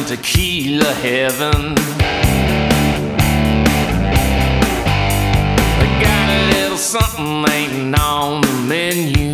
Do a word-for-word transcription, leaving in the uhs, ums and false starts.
tequila heaven. I got a little something ain't on the menu.